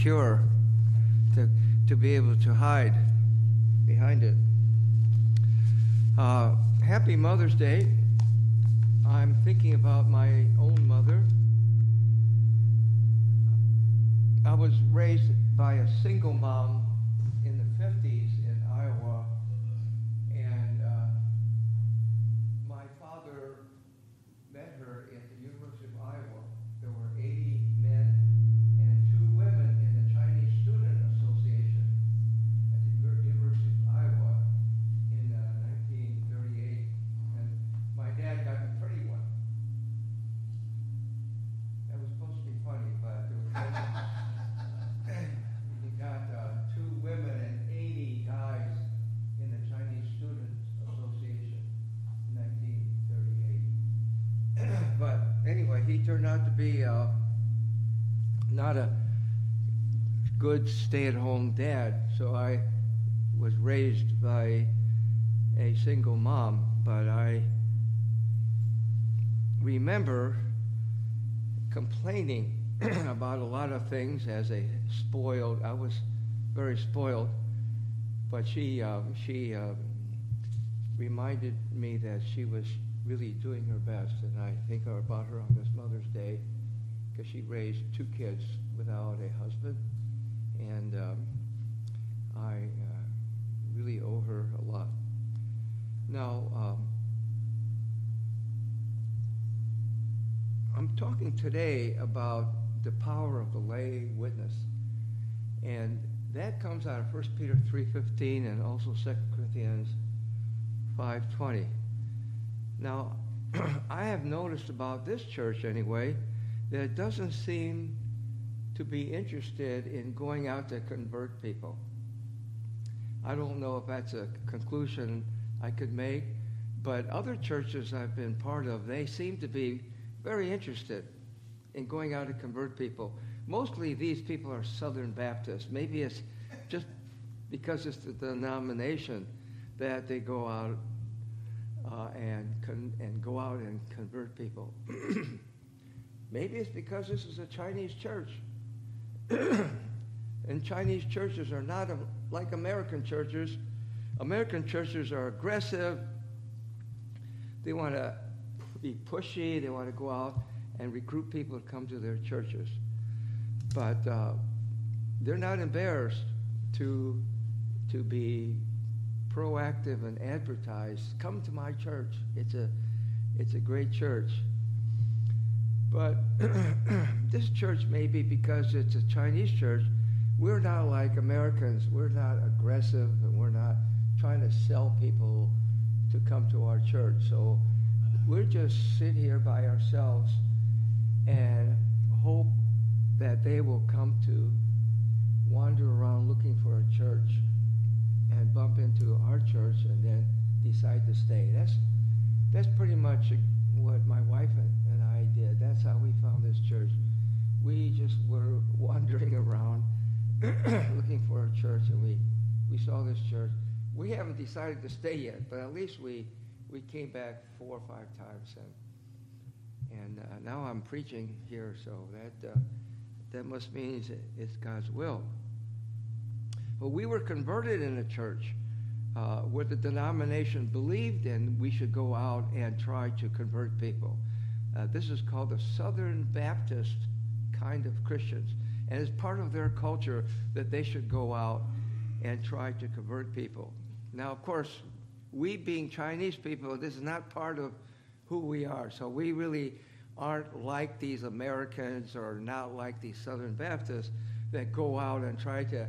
secure to be able to hide behind it. Happy Mother's Day. I'm thinking about my own mother. I was raised by a single mom in the 50s in Iowa, and my father met her at the University of Iowa. There were 80 men and 2 women in the Chinese Student Association at the University of Iowa in 1938, and my dad got the pretty one. That was supposed to be funny, but it was he got 2 women and 80 guys in the Chinese Student Association in 1938. But anyway, he turned out to be not a good stay-at-home dad, so I was raised by a single mom, but I remember complaining about a lot of things as I was very spoiled, but she reminded me that she was really doing her best, and I think about her on this Mother's Day because she raised 2 kids without a husband, and I really owe her a lot. Now, I'm talking today about the power of the lay witness, and that comes out of 1 Peter 3:15 and also 2 Corinthians 5:20. Now, I have noticed about this church anyway that it doesn't seem to be interested in going out to convert people. I don't know if that's a conclusion I could make, but other churches I've been part of, they seem to be very interested in going out to convert people. Mostly these people are Southern Baptists. Maybe it's just because it's the denomination that they go out and go out and convert people. Maybe it's because this is a Chinese church. And Chinese churches are not like American churches. American churches are aggressive. They want to be pushy. They want to go out and recruit people to come to their churches. But they're not embarrassed to be proactive and advertise, come to my church. It's a great church. But this church, maybe because it's a Chinese church, we're not like Americans. We're not aggressive, and we're not trying to sell people to come to our church. So we'll just sit here by ourselves and hope that they will come to wander around looking for a church and bump into our church and then decide to stay. That's pretty much what my wife and I did. That's how we found this church. We just were wandering around looking for a church, and we saw this church. We haven't decided to stay yet, but at least we came back 4 or 5 times, and now I'm preaching here, so that must mean it's God's will. Well, we were converted in a church where the denomination believed, and we should go out and try to convert people. This is called the Southern Baptist kind of Christians, and it's part of their culture that they should go out and try to convert people. Now, of course, we being Chinese people, this is not part of who we are, so we really aren't like these Americans or not like these Southern Baptists that go out and try to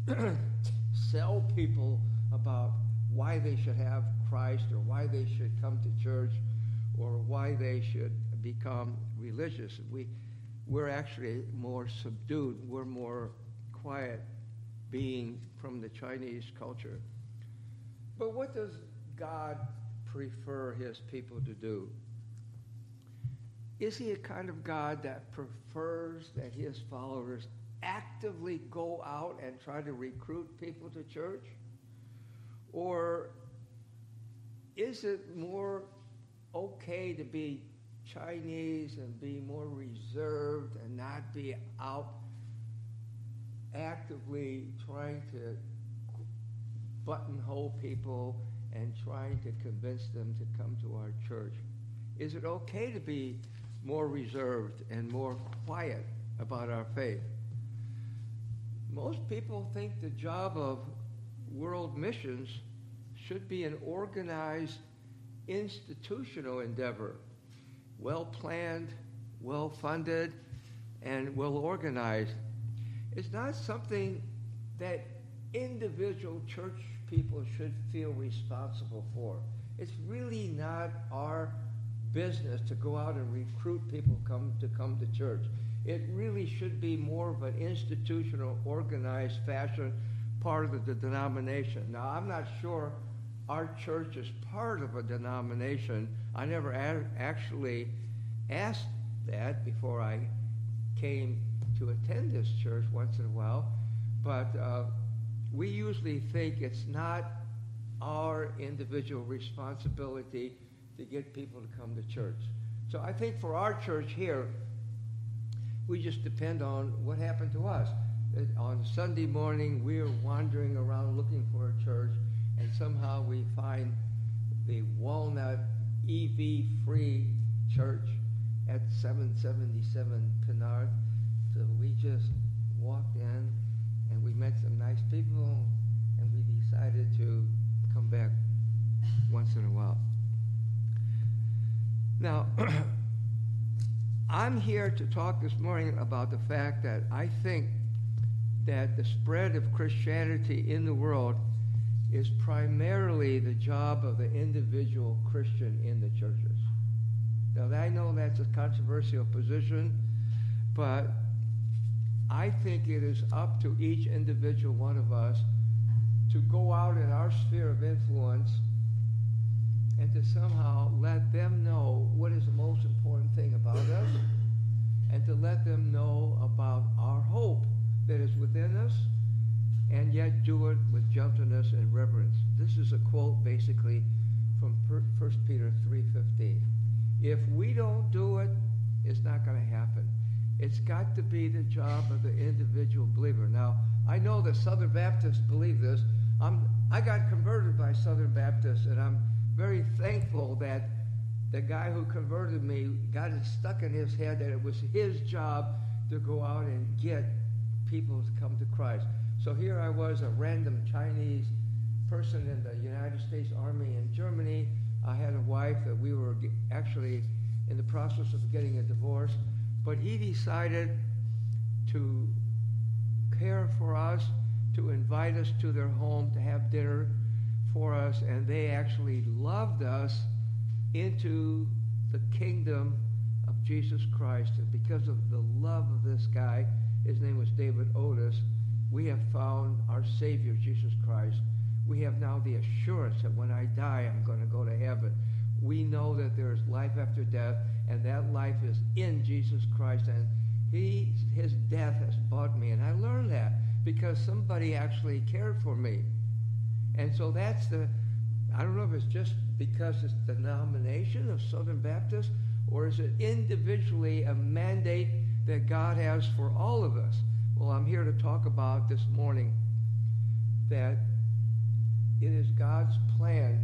sell people about why they should have Christ or why they should come to church or why they should become religious. We're actually more subdued. We're more quiet being from the Chinese culture. But what does God prefer his people to do? Is he a kind of God that prefers that his followers actively go out and try to recruit people to church? Or is it more okay to be Chinese and be more reserved and not be out actively trying to buttonhole people and trying to convince them to come to our church? Is it okay to be more reserved and more quiet about our faith? Most people think the job of world missions should be an organized, institutional endeavor, well-planned, well-funded, and well-organized. It's not something that individual church people should feel responsible for. It's really not our business to go out and recruit people to come to church. It really should be more of an institutional, organized fashion, part of the denomination. Now, I'm not sure our church is part of a denomination. I never actually asked that before I came to attend this church once in a while, but we usually think it's not our individual responsibility to get people to come to church. So I think for our church here, we just depend on what happened to us. On Sunday morning, we are wandering around looking for a church, and somehow we find the Walnut EV-free church at 777 Pinard. So we just walked in, and we met some nice people, and we decided to come back once in a while. Now, I'm here to talk this morning about the fact that I think that the spread of Christianity in the world is primarily the job of the individual Christian in the churches. Now, I know that's a controversial position, but I think it is up to each individual one of us to go out in our sphere of influence and to somehow let them know what is the most important thing about us, and to let them know about our hope that is within us, and yet do it with gentleness and reverence. This is a quote basically from 1 Peter 3:15. If we don't do it, it's not going to happen. It's got to be the job of the individual believer. Now, I know that Southern Baptists believe this. I got converted by Southern Baptists, and I'm very thankful that the guy who converted me got it stuck in his head that it was his job to go out and get people to come to Christ. So here I was, a random Chinese person in the United States Army in Germany. I had a wife that we were actually in the process of getting a divorce, but he decided to care for us, to invite us to their home to have dinner for us, and they actually loved us into the kingdom of Jesus Christ. And because of the love of this guy, his name was David Otis, we have found our Savior, Jesus Christ. We have now the assurance that when I die, I'm going to go to heaven. We know that there is life after death, and that life is in Jesus Christ, and his death has bought me. And I learned that because somebody actually cared for me. And so that's I don't know if it's just because it's the denomination of Southern Baptists, or is it individually a mandate that God has for all of us? Well, I'm here to talk about this morning that it is God's plan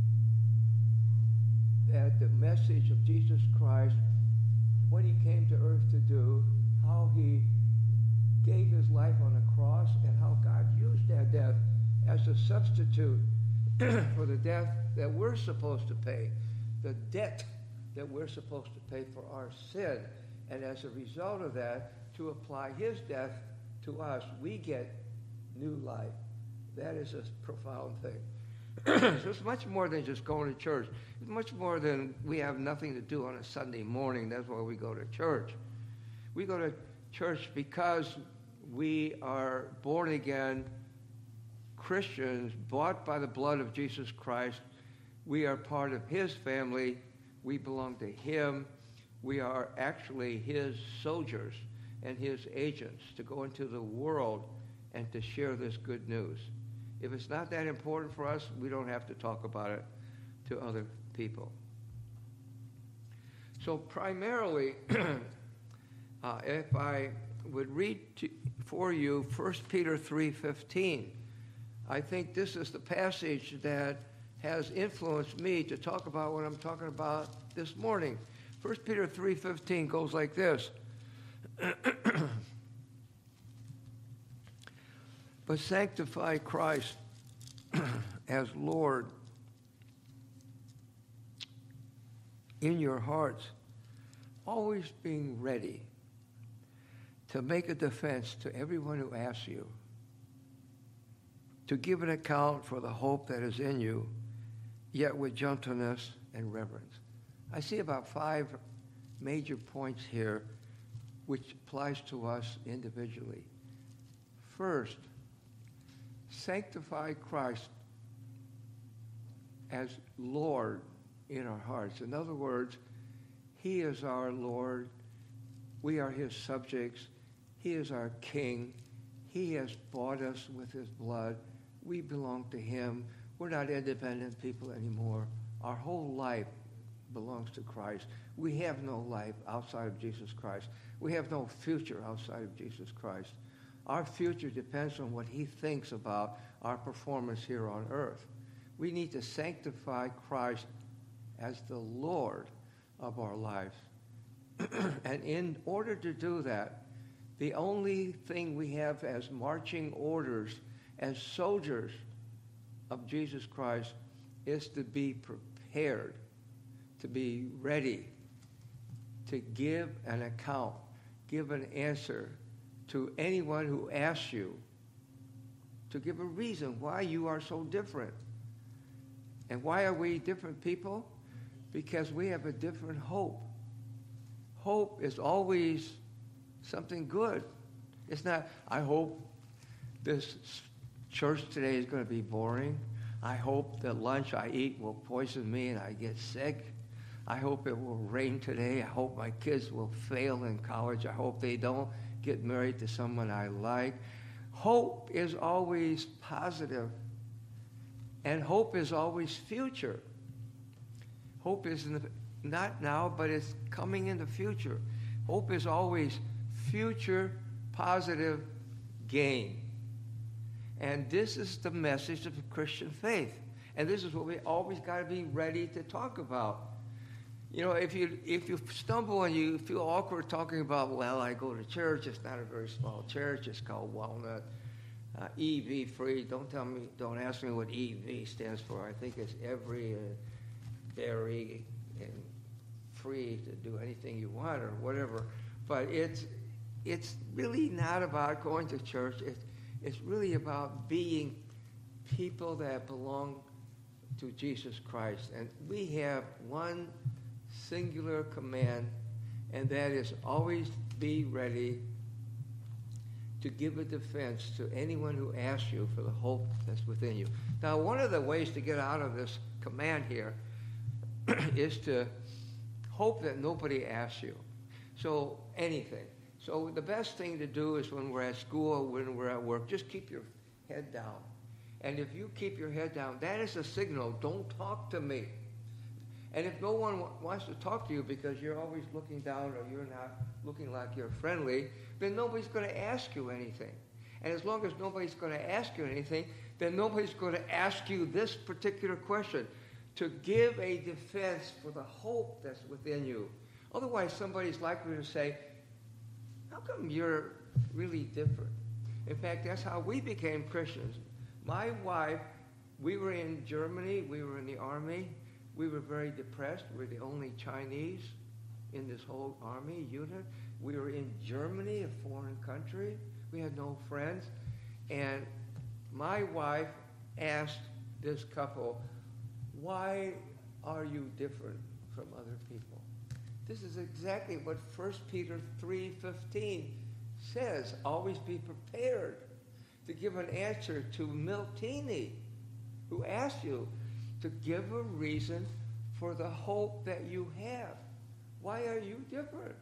that the message of Jesus Christ, what he came to earth to do, how he gave his life on a cross, and how God used that death as a substitute for the death that we're supposed to pay, the debt that we're supposed to pay for our sin. And as a result of that, to apply his death to us, we get new life. That is a profound thing. So it's much more than just going to church. It's much more than we have nothing to do on a Sunday morning. That's why we go to church. We go to church because we are born again Christians, bought by the blood of Jesus Christ. We are part of his family. We belong to him. We are actually his soldiers and his agents to go into the world and to share this good news. If it's not that important for us, we don't have to talk about it to other people. So primarily, if I would read for you 1 Peter 3:15. I think this is the passage that has influenced me to talk about what I'm talking about this morning. 1 Peter 3:15 goes like this. But sanctify Christ as Lord in your hearts, always being ready to make a defense to everyone who asks you, to give an account for the hope that is in you, yet with gentleness and reverence. I see about 5 major points here which applies to us individually. First, sanctify Christ as Lord in our hearts. In other words, he is our Lord. We are his subjects. He is our king. He has bought us with his blood. We belong to him. We're not independent people anymore. Our whole life belongs to Christ. We have no life outside of Jesus Christ. We have no future outside of Jesus Christ. Our future depends on what he thinks about our performance here on earth. We need to sanctify Christ as the Lord of our lives. And in order to do that, the only thing we have as marching orders, as soldiers of Jesus Christ, is to be prepared, to be ready, to give an account, give an answer to anyone who asks you, to give a reason why you are so different. And why are we different people? Because we have a different hope. Hope is always something good. It's not, I hope this church today is going to be boring. I hope the lunch I eat will poison me and I get sick. I hope it will rain today. I hope my kids will fail in college. I hope they don't get married to someone I like. Hope is always positive, and hope is always future. Hope is not now, but it's coming in the future. Hope is always future positive gain. And this is the message of the Christian faith. And this is what we always got to be ready to talk about. You know, if you stumble and you feel awkward talking about, well, I go to church, it's not a very small church, it's called Walnut, EV free. Don't ask me what EV stands for. I think it's every very and free to do anything you want or whatever. But it's really not about going to church. It's really about being people that belong to Jesus Christ. And we have one singular command, and that is always be ready to give a defense to anyone who asks you for the hope that's within you. Now, one of the ways to get out of this command here is to hope that nobody asks you. So anything. So the best thing to do is when we're at school, when we're at work, just keep your head down. And if you keep your head down, that is a signal, don't talk to me. And if no one wants to talk to you because you're always looking down or you're not looking like you're friendly, then nobody's going to ask you anything. And as long as nobody's going to ask you anything, then nobody's going to ask you this particular question, to give a defense for the hope that's within you. Otherwise, somebody's likely to say, how come you're really different? In fact, that's how we became Christians. My wife, we were in Germany, we were in the army. We were very depressed. We were the only Chinese in this whole army unit. We were in Germany, a foreign country. We had no friends. And my wife asked this couple, why are you different from other people? This is exactly what 1 Peter 3:15 says. Always be prepared to give an answer to Miltini, who asked you to give a reason for the hope that you have. Why are you different?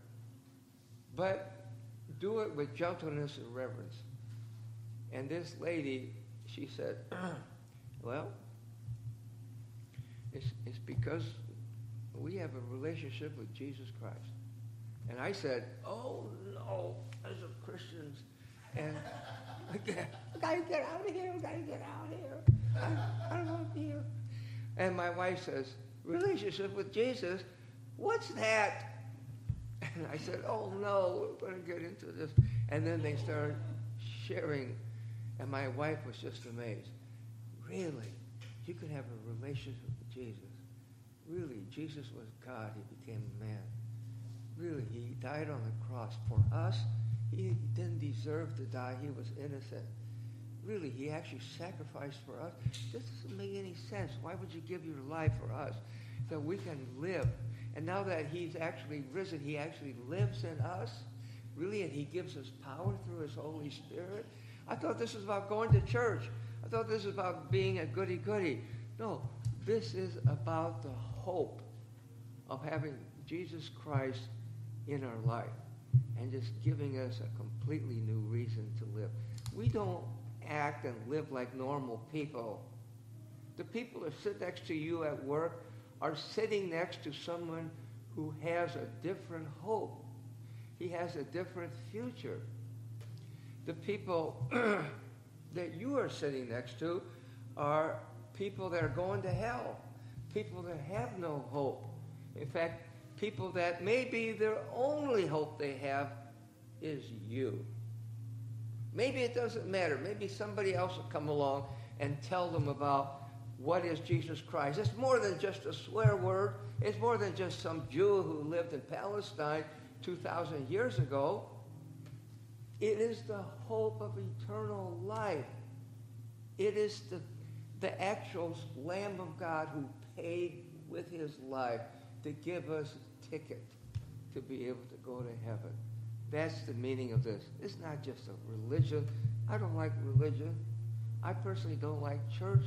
But do it with gentleness and reverence. And this lady, she said, well, it's because we have a relationship with Jesus Christ. And I said, oh no, as a Christians, And I gotta get out of here. I gotta get out of here. I don't want to be here. And my wife says, relationship with Jesus? What's that? And I said, oh no, we're going to get into this. And then they started sharing. And my wife was just amazed. Really? You could have a relationship with Jesus? Really? Jesus was God. He became a man. Really? He died on the cross for us? He didn't deserve to die. He was innocent. Really? He actually sacrificed for us? This doesn't make any sense. Why would you give your life for us? That we can live. And now that he's actually risen, he actually lives in us? Really? And he gives us power through his Holy Spirit? I thought this was about going to church. I thought this was about being a goody-goody. No, this is about the hope of having Jesus Christ in our life and just giving us a completely new reason to live. We don't act and live like normal people. The people that sit next to you at work are sitting next to someone who has a different hope. He has a different future. The people that you are sitting next to are people that are going to hell, people that have no hope. In fact, people that maybe their only hope they have is you. Maybe it doesn't matter. Maybe somebody else will come along and tell them about what is Jesus Christ. It's more than just a swear word. It's more than just some Jew who lived in Palestine 2,000 years ago. It is the hope of eternal life. It is the actual Lamb of God who paid with his life to give us a ticket to be able to go to heaven. That's the meaning of this. It's not just a religion. I don't like religion. I personally don't like church.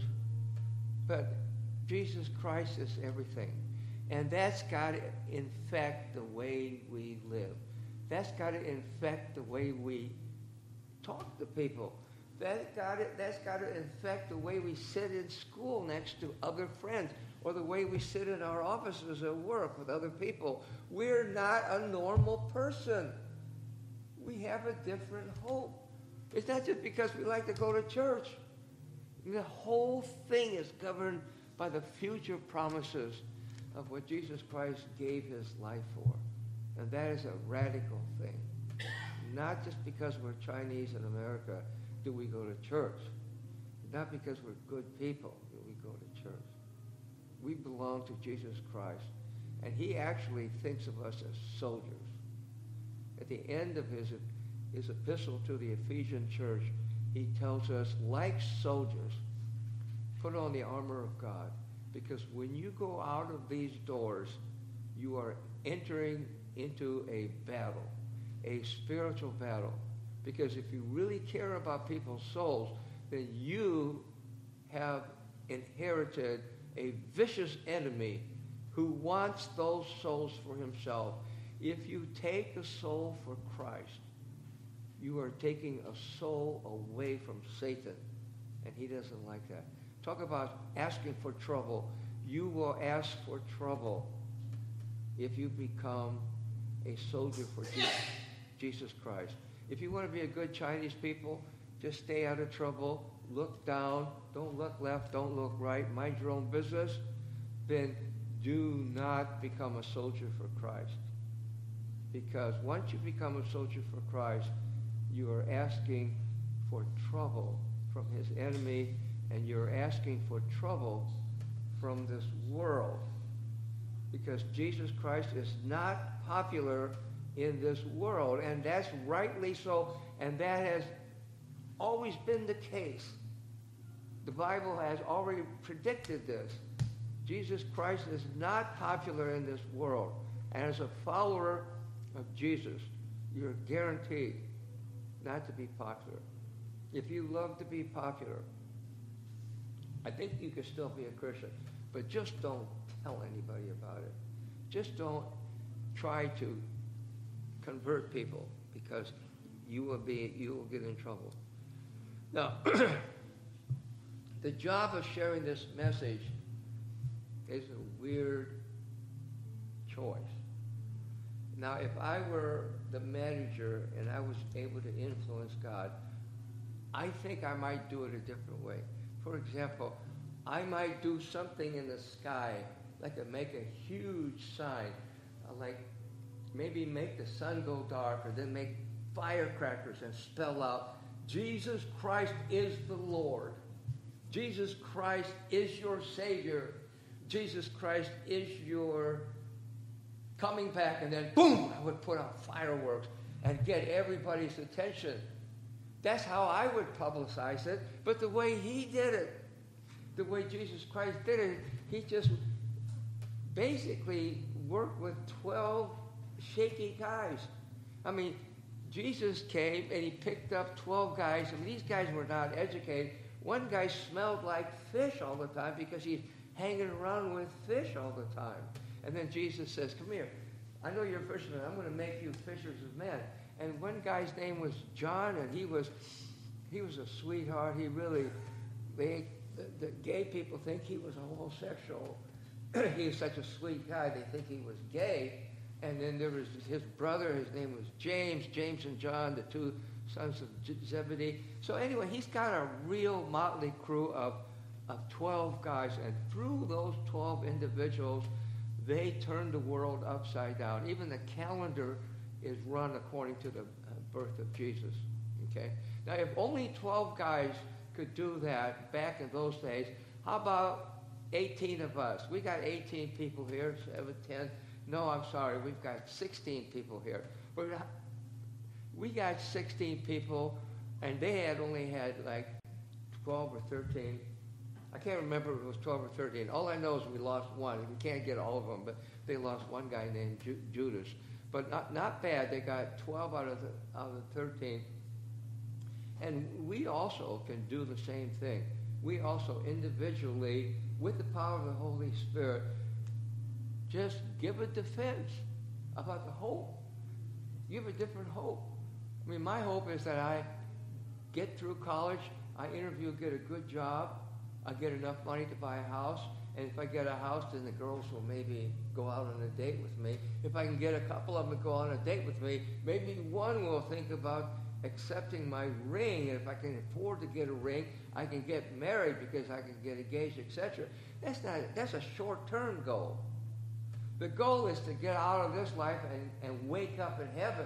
But Jesus Christ is everything. And that's got to infect the way we live. That's got to infect the way we talk to people. That's got to infect the way we sit in school next to other friends, or the way we sit in our offices at work with other people. We're not a normal person. We have a different hope. It's not just because we like to go to church. The whole thing is governed by the future promises of what Jesus Christ gave his life for. And that is a radical thing. Not just because we're Chinese in America do we go to church. Not because we're good people do we go to church. We belong to Jesus Christ. And he actually thinks of us as soldiers. At the end of his epistle to the Ephesian church, he tells us, like soldiers, put on the armor of God. Because when you go out of these doors, you are entering into a battle, a spiritual battle. Because if you really care about people's souls, then you have inherited a vicious enemy who wants those souls for himself. If you take a soul for Christ, you are taking a soul away from Satan, and he doesn't like that. Talk about asking for trouble. You will ask for trouble if you become a soldier for Jesus Christ. If you want to be a good Chinese people, just stay out of trouble, look down, don't look left, don't look right, mind your own business, then do not become a soldier for Christ. Because once you become a soldier for Christ, you are asking for trouble from his enemy, and you're asking for trouble from this world. Because Jesus Christ is not popular in this world, and that's rightly so, and that has always been the case. The Bible has already predicted this. Jesus Christ is not popular in this world, and as a follower of Jesus, you're guaranteed not to be popular. If you love to be popular, I think you can still be a Christian, but just don't tell anybody about it. Just don't try to convert people, because you will get in trouble. Now, the job of sharing this message is a weird choice. Now, if I were the manager and I was able to influence God, I think I might do it a different way. For example, I might do something in the sky, like make a huge sign, like maybe make the sun go dark, or then make firecrackers and spell out, Jesus Christ is the Lord. Jesus Christ is your Savior. Jesus Christ is your coming back. And then, boom, I would put out fireworks and get everybody's attention. That's how I would publicize it. But the way he did it, the way Jesus Christ did it, he just basically worked with 12 shaky guys. I mean, Jesus came and he picked up 12 guys, and these guys were not educated. One guy smelled like fish all the time because he's hanging around with fish all the time. And then Jesus says, come here. I know you're a fisherman. I'm going to make you fishers of men. And one guy's name was John, and he was a sweetheart. He really, the gay people think he was a homosexual. He was such a sweet guy. They think he was gay. And then there was his brother. His name was James. James and John, the two sons of Zebedee. So anyway, he's got a real motley crew of 12 guys. And through those 12 individuals, they turned the world upside down. Even the calendar is run according to the birth of Jesus. Okay? Now, if only 12 guys could do that back in those days, how about 18 of us? We got 18 people here, 7, 10. No, I'm sorry, we've got 16 people here. We got 16 people, and they had only had like 12 or 13. I can't remember if it was 12 or 13. All I know is we lost one. We can't get all of them, but they lost one guy named Judas. But not bad. They got 12 out of the 13. And we also can do the same thing. We also individually, with the power of the Holy Spirit, just give a defense about the hope. Give a different hope. I mean, my hope is that I get through college, I interview, get a good job, I get enough money to buy a house, and if I get a house, then the girls will maybe go out on a date with me. If I can get a couple of them to go on a date with me, maybe one will think about accepting my ring, and if I can afford to get a ring, I can get married because I can get engaged, etc. That's a short-term goal. The goal is to get out of this life and wake up in heaven.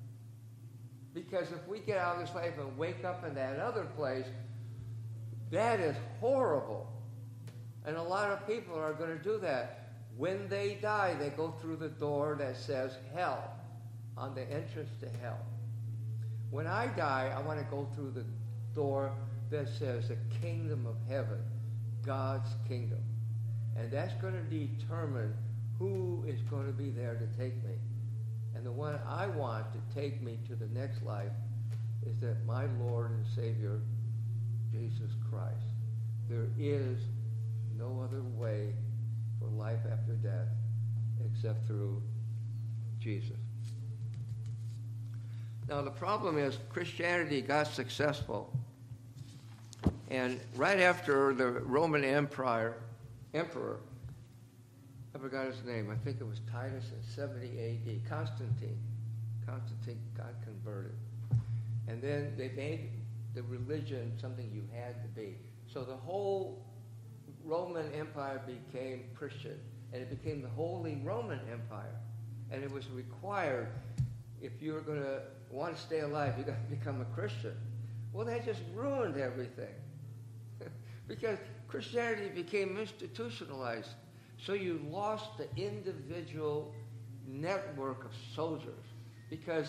Because if we get out of this life and wake up in that other place, that is horrible. And a lot of people are going to do that. When they die, they go through the door that says hell, on the entrance to hell. When I die, I want to go through the door that says the kingdom of heaven, God's kingdom. And that's going to determine who is going to be there to take me. And the one I want to take me to the next life is that my Lord and Savior, Jesus Christ. There is no other way for life after death except through Jesus. Now, the problem is Christianity got successful. And right after the Roman emperor, I forgot his name. I think it was Titus in 70 A.D. Constantine got converted. And then they made the religion something you had to be. So the whole Roman Empire became Christian. And it became the Holy Roman Empire. And it was required, if you were going to want to stay alive, you got to become a Christian. Well, that just ruined everything. Because Christianity became institutionalized. So you lost the individual network of soldiers, because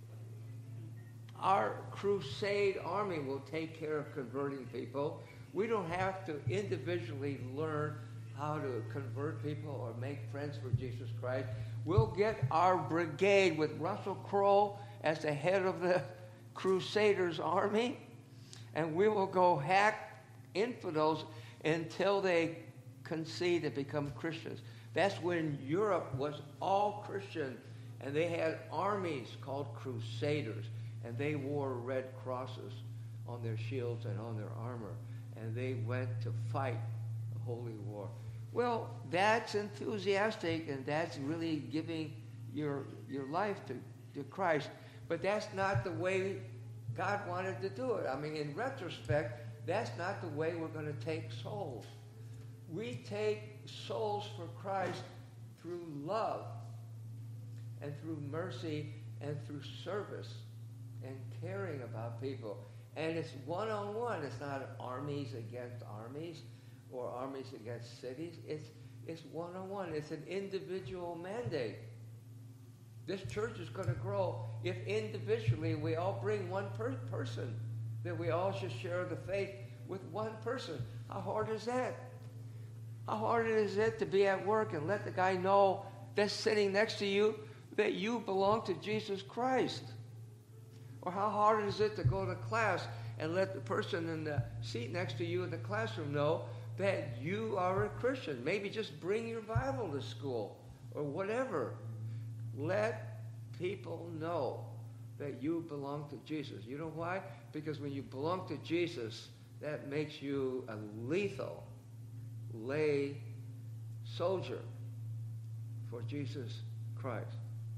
our crusade army will take care of converting people. We don't have to individually learn how to convert people or make friends for Jesus Christ. We'll get our brigade with Russell Crowe as the head of the Crusaders army, and we will go hack infidels until they concede and become Christians. That's when Europe was all Christian, and they had armies called Crusaders, and they wore red crosses on their shields and on their armor, and they went to fight the holy war. Well, that's enthusiastic, and that's really giving your life to Christ. But that's not the way God wanted to do it. I mean, in retrospect, that's not the way we're going to take souls. We take souls for Christ through love and through mercy and through service and caring about people. And it's one-on-one. It's not armies against armies or armies against cities. It's one-on-one. It's an individual mandate. This church is going to grow if individually we all bring one person, that we all should share the faith with one person. How hard is that? How hard is it to be at work and let the guy know that's sitting next to you that you belong to Jesus Christ? Or how hard is it to go to class and let the person in the seat next to you in the classroom know that you are a Christian? Maybe just bring your Bible to school or whatever. Let people know that you belong to Jesus. You know why? Because when you belong to Jesus, that makes you a lethal lay soldier for Jesus Christ.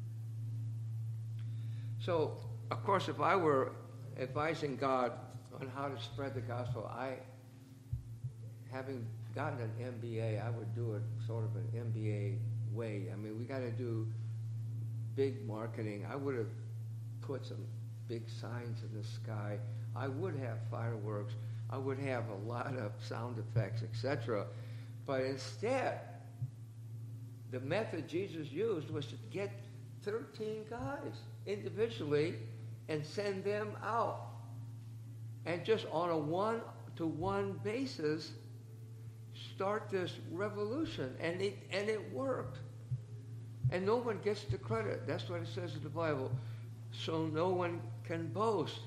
So, of course, if I were advising God on how to spread the gospel, having gotten an MBA, I would do it sort of an MBA way. I mean, we got to do big marketing. I would have put some big signs in the sky. I would have fireworks. I would have a lot of sound effects, etc. But instead, the method Jesus used was to get 13 guys individually and send them out. And just on a one-to-one basis, start this revolution. And it worked. And no one gets the credit. That's what it says in the Bible. So no one can boast.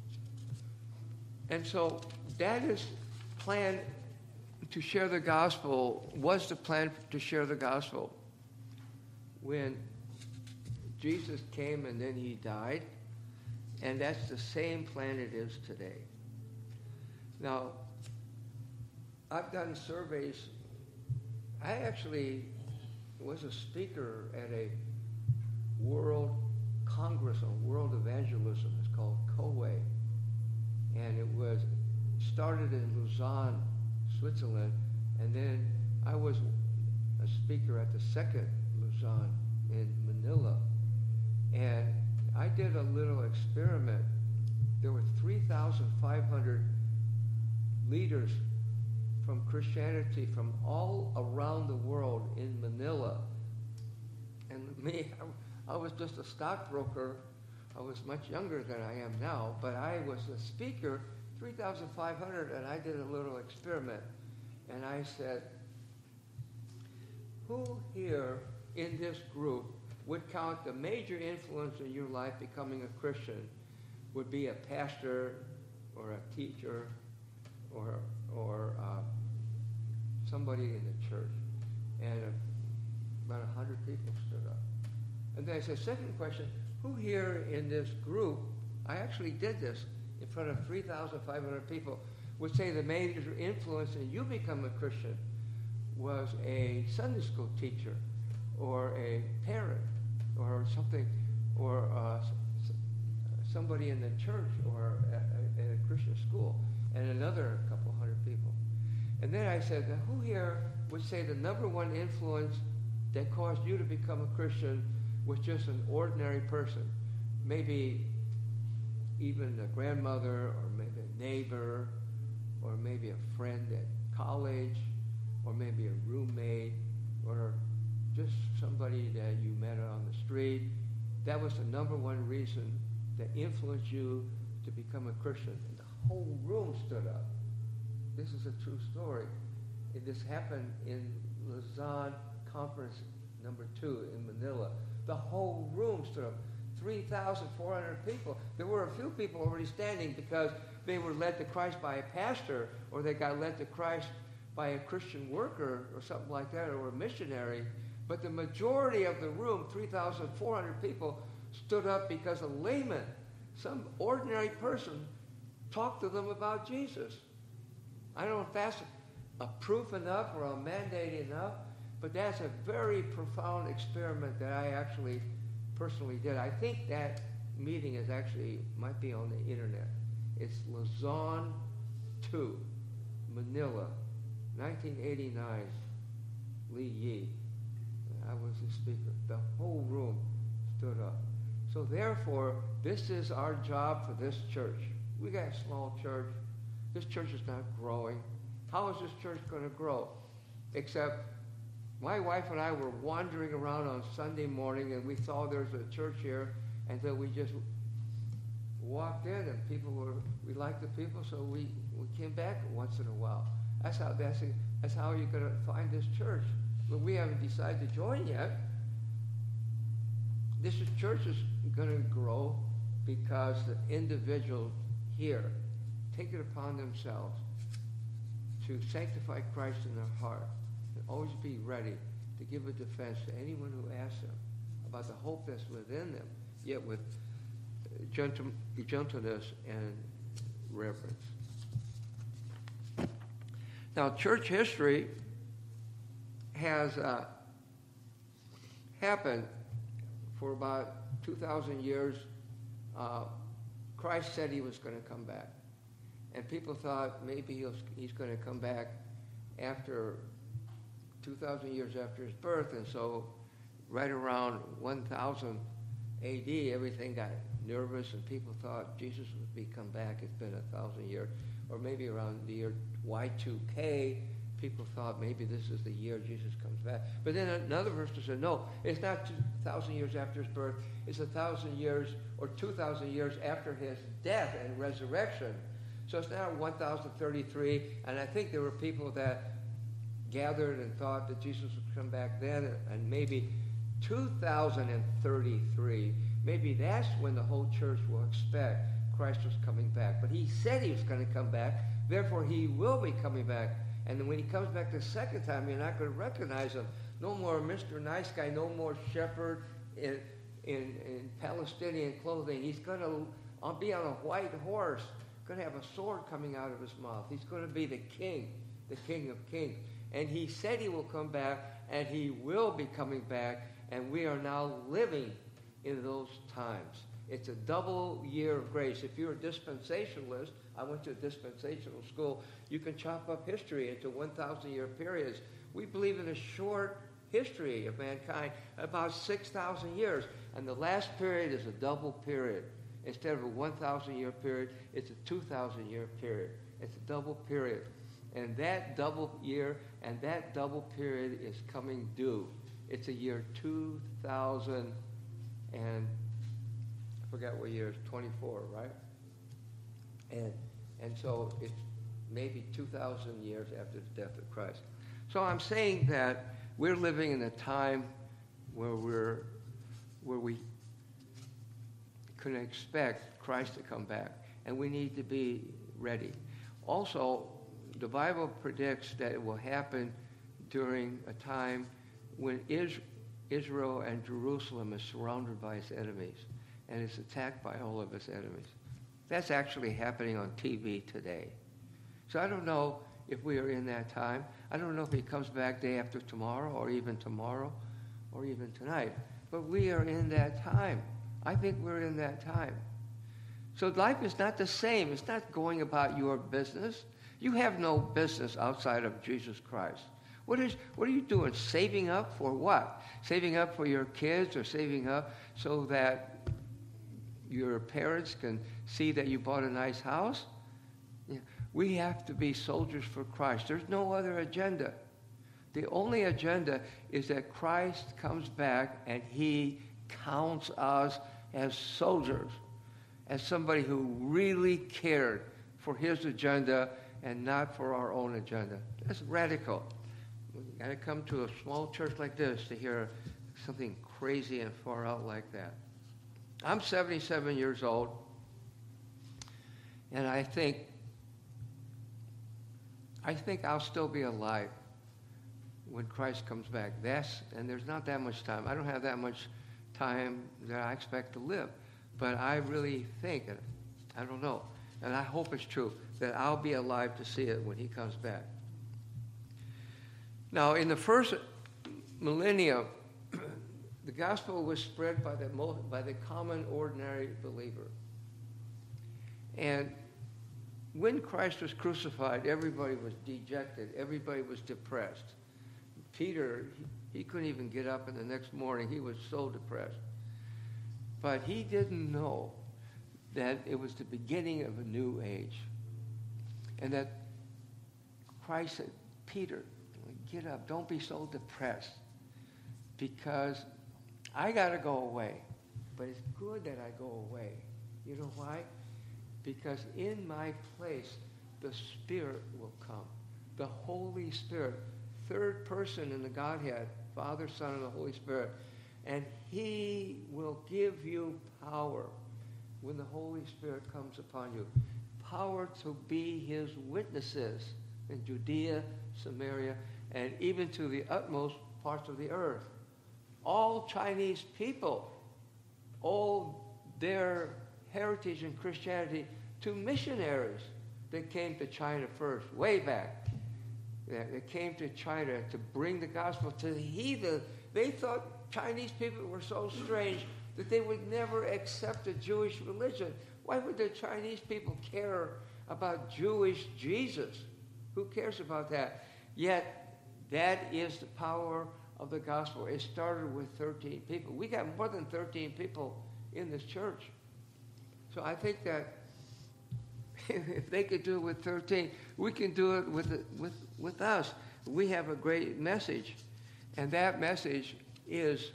And so that is plan to share the gospel, was the plan to share the gospel when Jesus came and then he died. And that's the same plan it is today. Now, I've done surveys. I actually was a speaker at a world congress on world evangelism. It's called COE. And it was started in Lausanne, Switzerland. And then I was a speaker at the second Lausanne in Manila. And I did a little experiment. There were 3,500 leaders from Christianity from all around the world in Manila. And me, I was just a stockbroker. I was much younger than I am now, but I was a speaker, 3,500, and I did a little experiment. And I said, who here in this group would count the major influence in your life becoming a Christian would be a pastor or a teacher or somebody in the church? And about 100 people stood up. And then I said, second question, who here in this group, I actually did this in front of 3,500 people, would say the major influence in you become a Christian was a Sunday school teacher or a parent or something, or somebody in the church or at a Christian school, and another couple hundred people. And then I said, now who here would say the number one influence that caused you to become a Christian was just an ordinary person? Maybe even a grandmother, or maybe a neighbor, or maybe a friend at college, or maybe a roommate, or just somebody that you met on the street. That was the number one reason that influenced you to become a Christian. And the whole room stood up. This is a true story. This happened in Lausanne Conference number 2 in Manila. The whole room stood up. 3,400 people. There were a few people already standing because they were led to Christ by a pastor, or they got led to Christ by a Christian worker or something like that, or a missionary. But the majority of the room, 3,400 people, stood up because a layman, some ordinary person, talked to them about Jesus. I don't know if that's a proof enough or a mandate enough, but that's a very profound experiment that I actually personally did. I think that meeting is actually, might be on the internet. It's Luzon 2, Manila, 1989, Lee Yi. I was the speaker. The whole room stood up. So therefore, this is our job for this church. We got a small church. This church is not growing. How is this church going to grow? Except my wife and I were wandering around on Sunday morning, and we saw there's a church here, and so we just walked in, and we liked the people, so we came back once in a while. That's how you're going to find this church. But we haven't decided to join yet. This church is going to grow because the individuals here take it upon themselves to sanctify Christ in their heart and always be ready to give a defense to anyone who asks them about the hope that's within them, yet with gentleness and reverence. Now, church history has happened for about 2,000 years. Christ said he was going to come back. And people thought maybe he's going to come back after 2,000 years after his birth. And so right around 1000 A.D., everything got nervous, and people thought Jesus would come back. It's been 1,000 years. Or maybe around the year Y2K, people thought maybe this is the year Jesus comes back. But then another person said, no, it's not 2,000 years after his birth. It's 1,000 years or 2,000 years after his death and resurrection. So it's now 1033, and I think there were people that gathered and thought that Jesus would come back then, and maybe 2033, maybe that's when the whole church will expect Christ was coming back. But he said he was going to come back, therefore he will be coming back. And then when he comes back the second time, you're not going to recognize him. No more Mr. Nice Guy, no more shepherd in Palestinian clothing. He's going to be on a white horse, going to have a sword coming out of his mouth. He's going to be the King of Kings. And he said he will come back, and he will be coming back, and we are now living in those times. It's a double year of grace. If you're a dispensationalist, I went to a dispensational school, you can chop up history into 1,000-year periods. We believe in a short history of mankind, about 6,000 years. And the last period is a double period. Instead of a 1,000-year period, it's a 2,000-year period. It's a double period. And that double year and that double period is coming due. It's a year 2000 and I forgot what year, it's 24, right? And so it's maybe 2,000 years after the death of Christ. So I'm saying that we're living in a time where we can expect Christ to come back, and we need to be ready. Also, the Bible predicts that it will happen during a time when Israel and Jerusalem is surrounded by its enemies and is attacked by all of its enemies. That's actually happening on TV today. So I don't know if we are in that time. I don't know if he comes back day after tomorrow or even tonight. But we are in that time. I think we're in that time. So life is not the same. It's not going about your business. You have no business outside of Jesus Christ. What are you doing? Saving up for what? Saving up for your kids, or saving up so that your parents can see that you bought a nice house? Yeah. We have to be soldiers for Christ. There's no other agenda. The only agenda is that Christ comes back and he counts us as soldiers, as somebody who really cared for his agenda and not for our own agenda. That's radical. We've got to come to a small church like this to hear something crazy and far out like that. I'm 77 years old, and I think I'll still be alive when Christ comes back. And there's not that much time. I don't have that much time that I expect to live. But I really think, and I don't know, and I hope it's true, that I'll be alive to see it when he comes back. Now, in the first millennium, the gospel was spread by the common, ordinary believer. And when Christ was crucified, everybody was dejected. Everybody was depressed. Peter, he couldn't even get up in the next morning. He was so depressed. But he didn't know that it was the beginning of a new age. And that Christ said, Peter, get up. Don't be so depressed. Because I got to go away. But it's good that I go away. You know why? Because in my place, the Spirit will come. The Holy Spirit, third person in the Godhead, Father, Son, and the Holy Spirit. And he will give you power when the Holy Spirit comes upon you. Power to be his witnesses in Judea, Samaria, and even to the utmost parts of the earth. All Chinese people owe their heritage in Christianity to missionaries that came to China first, way back. They came to China to bring the gospel to the heathen. They thought Chinese people were so strange that they would never accept the Jewish religion. Why would the Chinese people care about Jewish Jesus? Who cares about that? Yet, that is the power of the gospel. It started with 13 people. We got more than 13 people in this church. So I think that if they could do it with 13, we can do it with us. We have a great message, and that message is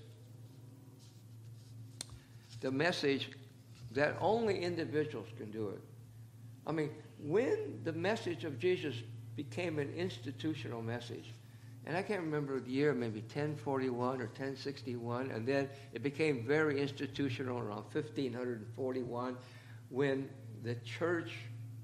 the message that only individuals can do it. I mean, when the message of Jesus became an institutional message, and I can't remember the year, maybe 1041 or 1061, and then it became very institutional around 1541 when the church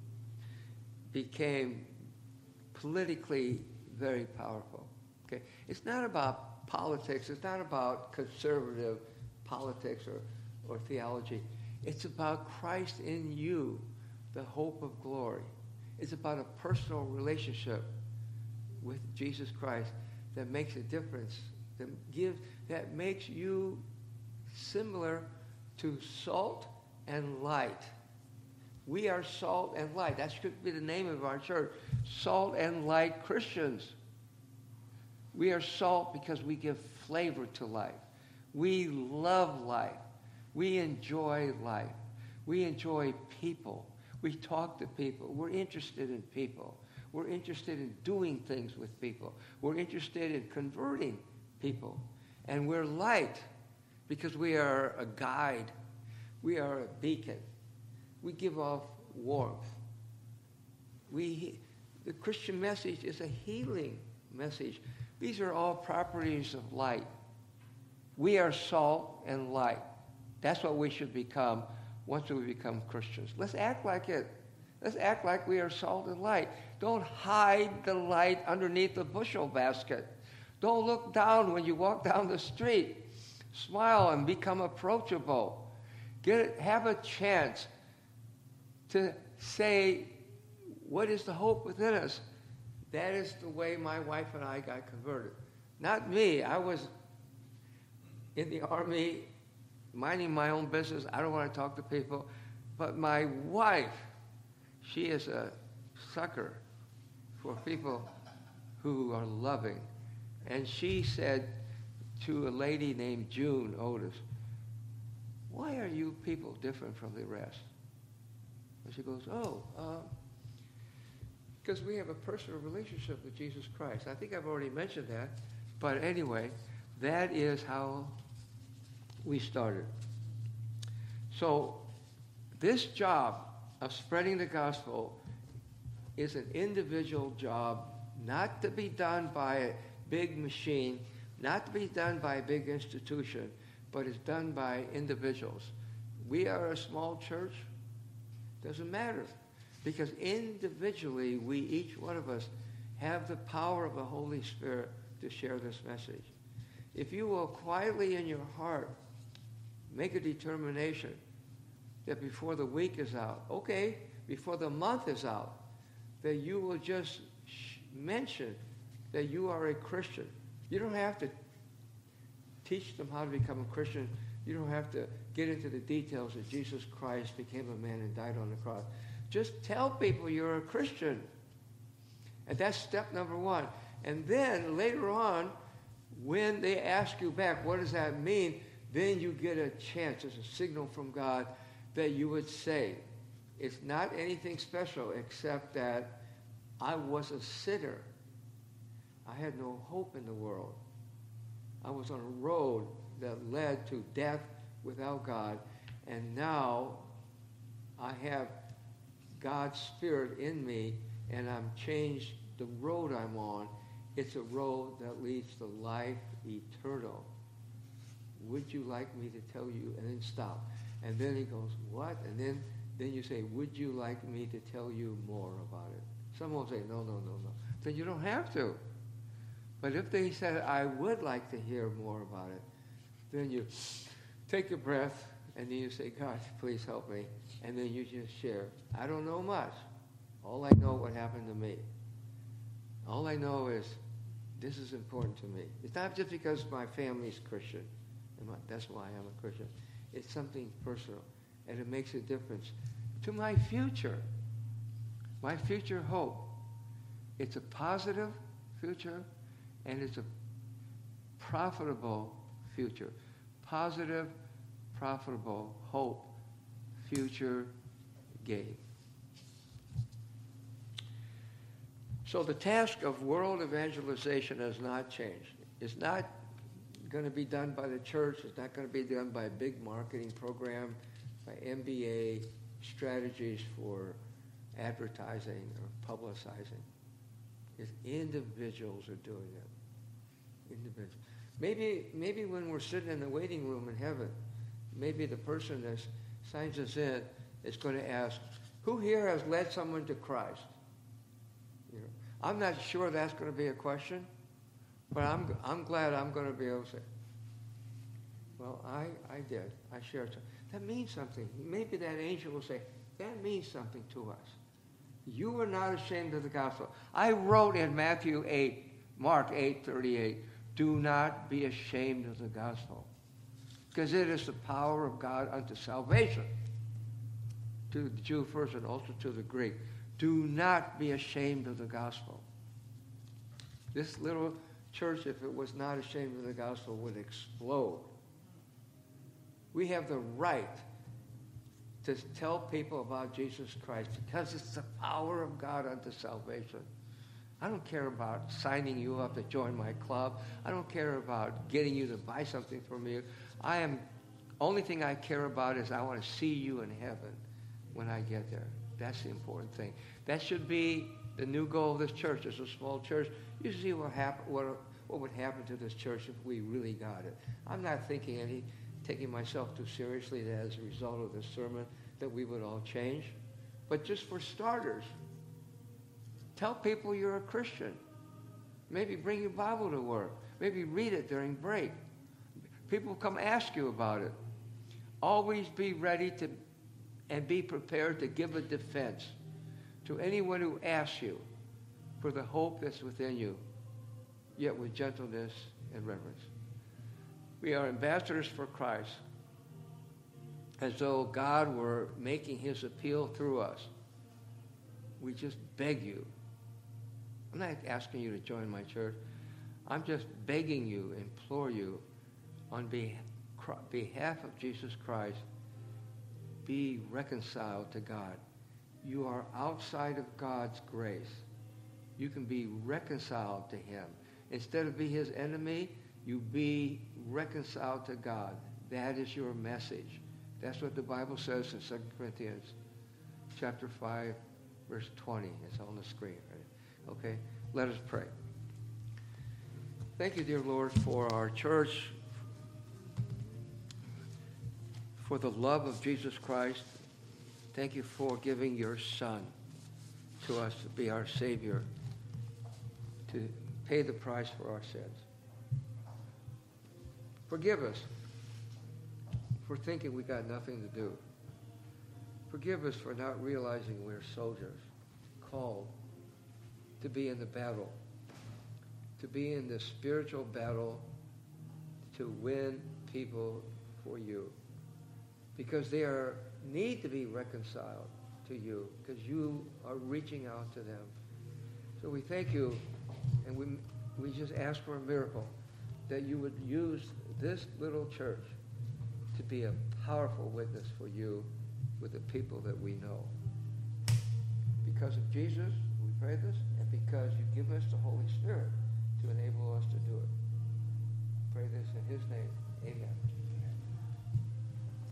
became politically very powerful. Okay? It's not about politics. It's not about conservative politics or theology. It's about Christ in you, the hope of glory. It's about a personal relationship with Jesus Christ that makes a difference, that makes you similar to salt and light. We are salt and light. That should be the name of our church. Salt and light Christians. We are salt because we give flavor to life. We love life. We enjoy life. We enjoy people. We talk to people. We're interested in people. We're interested in doing things with people. We're interested in converting people. And we're light because we are a guide. We are a beacon. We give off warmth. The Christian message is a healing message. These are all properties of light. We are salt and light. That's what we should become once we become Christians. Let's act like it. Let's act like we are salt and light. Don't hide the light underneath the bushel basket. Don't look down when you walk down the street. Smile and become approachable. Have a chance to say, what is the hope within us? That is the way my wife and I got converted. Not me. I was in the army, minding my own business. I don't want to talk to people. But my wife, she is a sucker for people who are loving. And she said to a lady named June Otis, why are you people different from the rest? And she goes, because we have a personal relationship with Jesus Christ. I think I've already mentioned that. But anyway, that is how we started. So this job of spreading the gospel is an individual job, not to be done by a big machine, not to be done by a big institution, but it's done by individuals. We are a small church. Doesn't matter. Because individually, we, each one of us, have the power of the Holy Spirit to share this message. If you will quietly in your heart make a determination that before the week is out, before the month is out, that you will just mention that you are a Christian. You don't have to teach them how to become a Christian. You don't have to get into the details that Jesus Christ became a man and died on the cross. Just tell people you're a Christian. And that's step number one. And then later on, when they ask you back, what does that mean? Then you get a chance, as a signal from God, that you would say, it's not anything special except that I was a sinner. I had no hope in the world. I was on a road that led to death without God. And now I have God's Spirit in me, and I'm changed the road I'm on. It's a road that leads to life eternal. Would you like me to tell you? And then stop. And then he goes, what? And then you say, would you like me to tell you more about it? Some will say, no. Then you don't have to. But if they said, I would like to hear more about it, then you take a breath, and then you say, God, please help me. And then you just share. I don't know much. All I know what happened to me. All I know is this is important to me. It's not just because my family's Christian. And that's why I'm a Christian. It's something personal. And it makes a difference to my future hope. It's a positive future, and it's a profitable future. Positive, profitable hope, future gain. So the task of world evangelization has not changed. It's not going to be done by the church. It's not going to be done by a big marketing program, by MBA strategies for advertising or publicizing. It's individuals are doing it. Individuals. Maybe when we're sitting in the waiting room in heaven, maybe the person that signs us in is going to ask, who here has led someone to Christ? You know, I'm not sure that's going to be a question, but I'm glad I'm going to be able to say, well, I did. I shared something. That means something. Maybe that angel will say, that means something to us. You are not ashamed of the gospel. I wrote in Mark 8:38, do not be ashamed of the gospel, because it is the power of God unto salvation, to the Jew first and also to the Greek. Do not be ashamed of the gospel. This little church, if it was not ashamed of the gospel, would explode. We have the right to tell people about Jesus Christ because it's the power of God unto salvation. I don't care about signing you up to join my club. I don't care about getting you to buy something from me. Only thing I care about is I want to see you in heaven when I get there. That's the important thing. That should be the new goal of this church. It's a small church. You see what would happen to this church if we really got it. I'm not taking myself too seriously that as a result of this sermon that we would all change. But just for starters, tell people you're a Christian. Maybe bring your Bible to work. Maybe read it during break. People come ask you about it. Always be ready to and be prepared to give a defense to anyone who asks you for the hope that's within you, yet with gentleness and reverence. We are ambassadors for Christ, as though God were making his appeal through us. We just beg you. I'm not asking you to join my church. I'm just begging you, implore you, on behalf of Jesus Christ, be reconciled to God. You are outside of God's grace. You can be reconciled to him. Instead of be his enemy, you be reconciled to God. That is your message. That's what the Bible says in 2 Corinthians chapter 5, verse 20. It's on the screen, right? Okay? Let us pray. Thank you, dear Lord, for our church, for the love of Jesus Christ. Thank you for giving your Son to us to be our Savior, to pay the price for our sins. Forgive us for thinking we got nothing to do. Forgive us for not realizing we're soldiers, called to be in the battle, to be in the spiritual battle, to to win people for you, because they need to be reconciled to you, because you are reaching out to them. So we thank you, and we just ask for a miracle, that you would use this little church to be a powerful witness for you with the people that we know. Because of Jesus, we pray this, and because you give us the Holy Spirit.